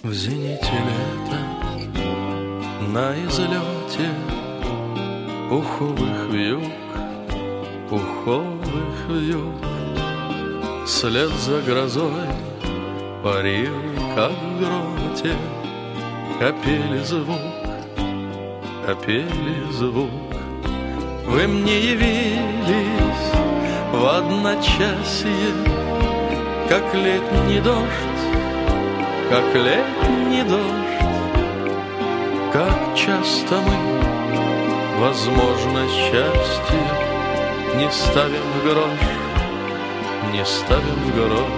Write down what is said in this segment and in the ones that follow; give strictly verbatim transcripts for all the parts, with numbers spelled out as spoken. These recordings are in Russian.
В зените лета, на излете пуховых вьюг, пуховых вьюг, след за грозой парил, как в гроте, капели звук, капели звук. Вы мне явились в одночасье, как летний дождь, как летний дождь. Как часто мы, возможно, счастье не ставим в грош, не ставим в грош.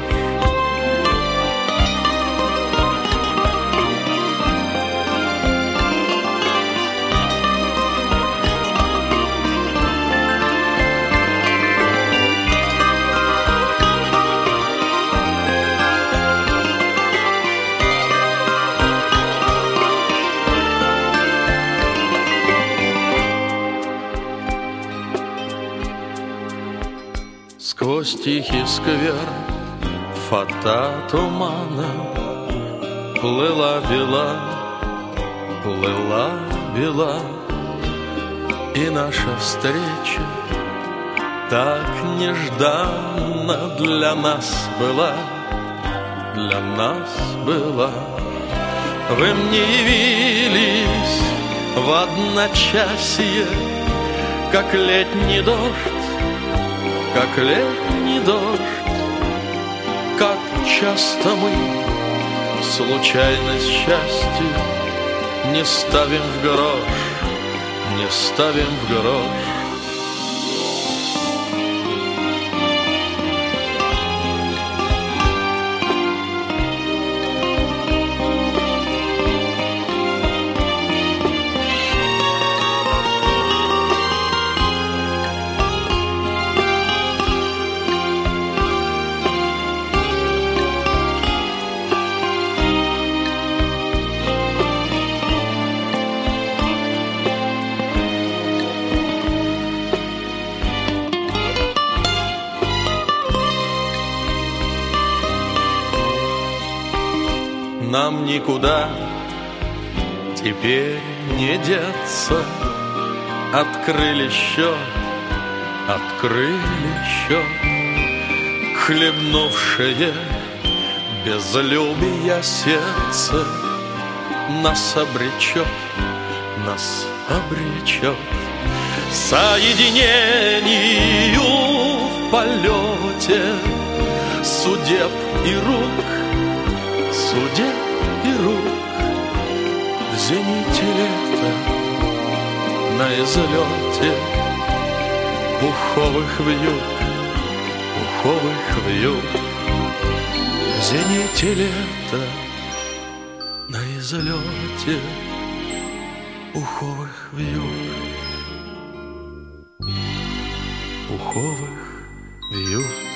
Сквозь тихий сквер фата тумана плыла бела, плыла бела, и наша встреча так нежданно для нас была, для нас была. Вы мне явились в одночасье, как летний дождь, как летний дождь. Как часто мы случайность счастью не ставим в грош, не ставим в грош. Нам никуда теперь не деться. Открыли счет, открыли счет. Хлебнувшее безлюбия сердце нас обречет, нас обречет соединению в полете судеб и рук, судеб и рук. В зените лета, на излете пуховых вьюг, пуховых вьюг. В зените лета, на излете пуховых вьюг, пуховых вьюг.